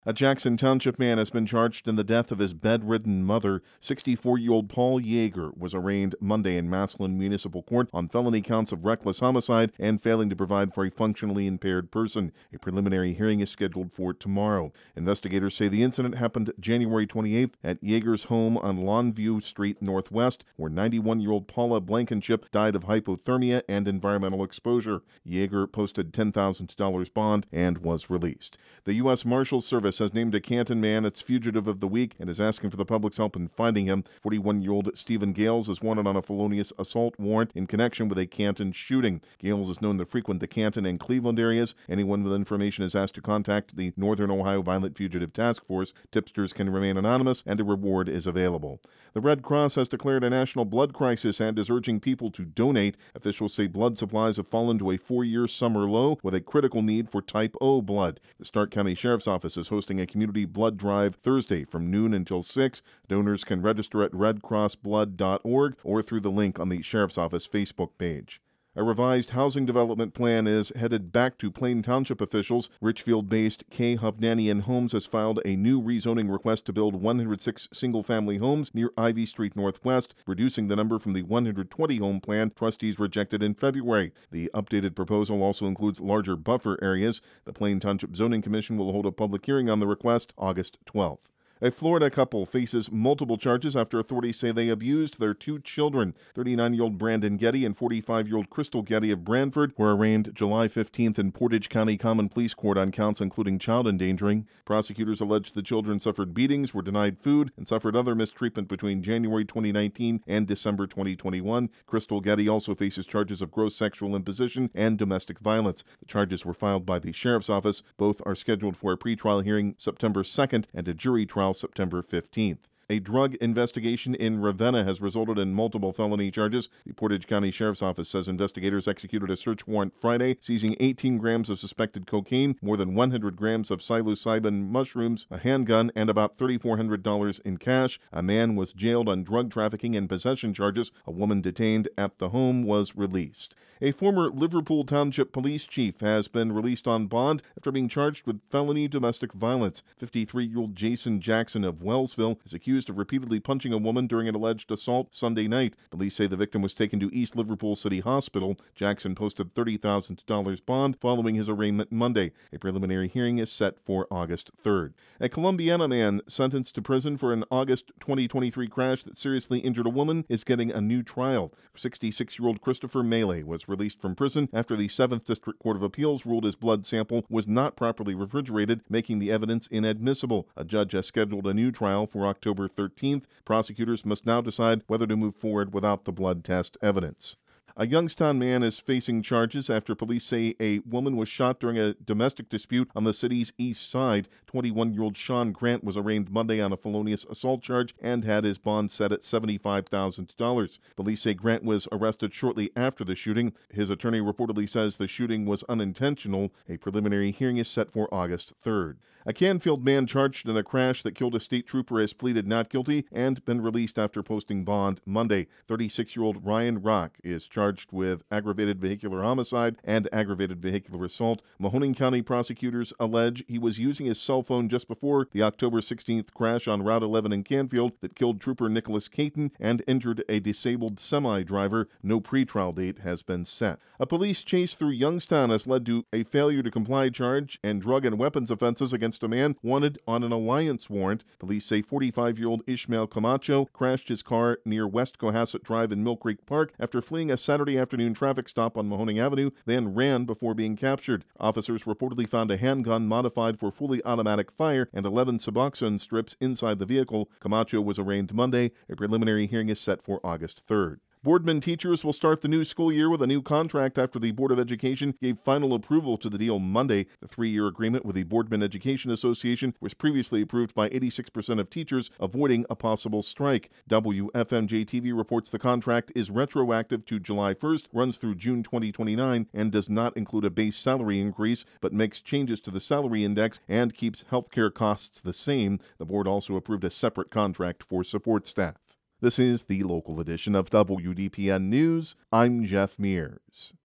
A Jackson Township man has been charged in the death of his bedridden mother. 64-year-old Paul Yeager was arraigned Monday in Massillon Municipal Court on felony counts of reckless homicide and failing to provide for a functionally impaired person. A preliminary hearing is scheduled for tomorrow. Investigators say the incident happened January 28th at Yeager's home on Longview Street Northwest, where 91-year-old Paula Blankenship died of hypothermia and environmental exposure. Yeager posted $10,000 bond and was released. The U.S. Marshals Service has named a Canton man its fugitive of the week and is asking for the public's help in finding him. 41-year-old Stephen Gales is wanted on a felonious assault warrant in connection with a Canton shooting. Gales is known to frequent the Canton and Cleveland areas. Anyone with information is asked to contact the Northern Ohio Violent Fugitive Task Force. Tipsters can remain anonymous, and a reward is available. The Red Cross has declared a national blood crisis and is urging people to donate. Officials say blood supplies have fallen to a 4-year summer low with a critical need for type O blood. The Stark County Sheriff's Office is hosting a community blood drive Thursday from noon until 6. Donors can register at redcrossblood.org or through the link on the Sheriff's Office Facebook page. A revised housing development plan is headed back to Plain Township officials. Richfield-based K. Hovnanian Homes has filed a new rezoning request to build 106 single-family homes near Ivy Street Northwest, reducing the number from the 120-home plan trustees rejected in February. The updated proposal also includes larger buffer areas. The Plain Township Zoning Commission will hold a public hearing on the request August 12th. A Florida couple faces multiple charges after authorities say they abused their 2 children. 39-year-old Brandon Getty and 45-year-old Crystal Getty of Branford were arraigned July 15th in Portage County Common Pleas Court on counts including child endangering. Prosecutors alleged the children suffered beatings, were denied food, and suffered other mistreatment between January 2019 and December 2021. Crystal Getty also faces charges of gross sexual imposition and domestic violence. The charges were filed by the Sheriff's Office. Both are scheduled for a pretrial hearing September 2nd and a jury trial September 15th. A drug investigation in Ravenna has resulted in multiple felony charges. The Portage County Sheriff's Office says investigators executed a search warrant Friday, seizing 18 grams of suspected cocaine, more than 100 grams of psilocybin mushrooms, a handgun, and about $3,400 in cash. A man was jailed on drug trafficking and possession charges. A woman detained at the home was released. A former Liverpool Township police chief has been released on bond after being charged with felony domestic violence. 53-year-old Jason Jackson of Wellsville is accused of repeatedly punching a woman during an alleged assault Sunday night. Police say the victim was taken to East Liverpool City Hospital. Jackson posted $30,000 bond following his arraignment Monday. A preliminary hearing is set for August 3rd. A Columbiana man sentenced to prison for an August 2023 crash that seriously injured a woman is getting a new trial. 66-year-old Christopher Melee was released from prison after the 7th District Court of Appeals ruled his blood sample was not properly refrigerated, making the evidence inadmissible. A judge has scheduled a new trial for October 13th. Prosecutors must now decide whether to move forward without the blood test evidence. A Youngstown man is facing charges after police say a woman was shot during a domestic dispute on the city's east side. 21-year-old Sean Grant was arraigned Monday on a felonious assault charge and had his bond set at $75,000. Police say Grant was arrested shortly after the shooting. His attorney reportedly says the shooting was unintentional. A preliminary hearing is set for August 3rd. A Canfield man charged in a crash that killed a state trooper has pleaded not guilty and been released after posting bond Monday. 36-year-old Ryan Rock is charged with aggravated vehicular homicide and aggravated vehicular assault. Mahoning County prosecutors allege he was using his cell phone just before the October 16th crash on Route 11 in Canfield that killed Trooper Nicholas Caton and injured a disabled semi-driver. No pretrial date has been set. A police chase through Youngstown has led to a failure to comply charge and drug and weapons offenses against a man wanted on an alliance warrant. Police say 45-year-old Ishmael Camacho crashed his car near West Cohasset Drive in Mill Creek Park after fleeing a Saturday afternoon traffic stop on Mahoning Avenue, then ran before being captured. Officers reportedly found a handgun modified for fully automatic fire and 11 Suboxone strips inside the vehicle. Camacho was arraigned Monday. A preliminary hearing is set for August 3rd. Boardman teachers will start the new school year with a new contract after the Board of Education gave final approval to the deal Monday. The 3-year agreement with the Boardman Education Association was previously approved by 86% of teachers, avoiding a possible strike. WFMJ-TV reports the contract is retroactive to July 1st, runs through June 2029, and does not include a base salary increase, but makes changes to the salary index and keeps healthcare costs the same. The board also approved a separate contract for support staff. This is the local edition of WDPN News. I'm Jeff Mears.